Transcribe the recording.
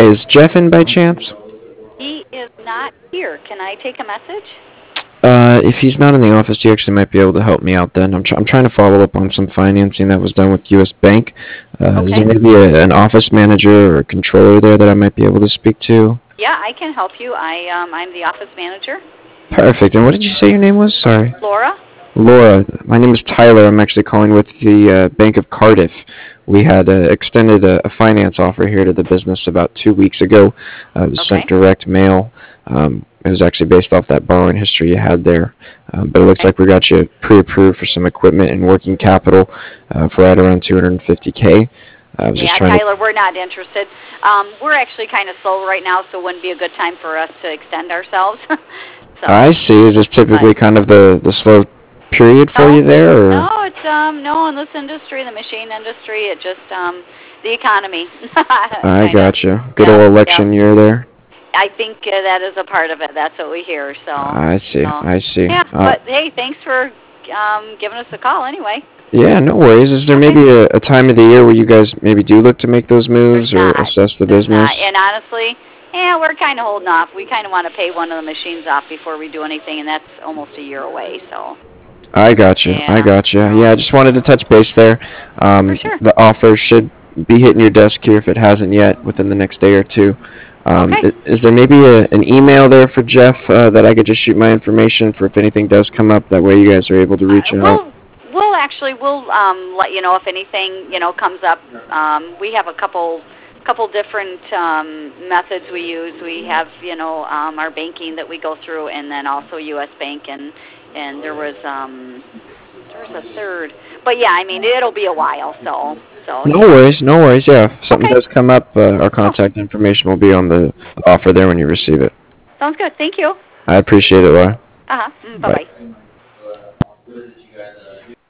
Is Jeff in by chance? He is not here. Can I take a message? If he's not in the office, you actually might be able to help me out then. I'm trying to follow up on some financing that was done with U.S. Bank. Is there Okay. maybe an office manager or a controller there that I might be able to speak to? Yeah, I can help you. I'm the office manager. Perfect. And what did you say your name was? Sorry. Laura? Laura. My name is Tyler. I'm actually calling with the Bank of Cardiff. We had extended a finance offer here to the business about 2 weeks ago. It was sent Okay. direct mail. It was actually based off that borrowing history you had there. But it looks Okay. like we got you pre-approved for some equipment and working capital for right around 250K. I was just Yeah, trying to. Tyler, we're not interested. We're actually kind of slow right now, so it wouldn't be a good time for us to extend ourselves. I So, see. Is this but typically kind of the slow period for you no, there, no, or? it's no in this industry, the machine industry, it just the economy, I kind of. got you. Good Yep, old yep. election year there. I think that is a part of it. That's what we hear. I see. So I see. yeah. But hey, thanks for giving us a call anyway. Yeah, no worries. Is there Okay. maybe a time of the year where you guys maybe do look to make those There's moves or not. assess the There's not. business? And honestly, yeah, we're kind of holding off. We kind of want to pay one of the machines off before we do anything, and that's almost a year away. So I got you. I yeah. got you. So Yeah, I just wanted to touch base there. for sure. The offer should be hitting your desk here if it hasn't yet within the next day or two. Okay. Is there maybe an email there for Jeff that I could just shoot my information for if anything does come up? That way you guys are able to reach out. We'll let you know if anything comes up. We have a couple different methods we use. We have our banking that we go through, and then also U.S. Bank, and there was a third. But yeah, I mean it'll be a while. So No yeah. worries, no worries. Yeah, if something Okay. does come up, our Cool. contact information will be on the offer there when you receive it. Sounds good. Thank you. I appreciate it, Laura. Uh huh. Bye Bye. bye.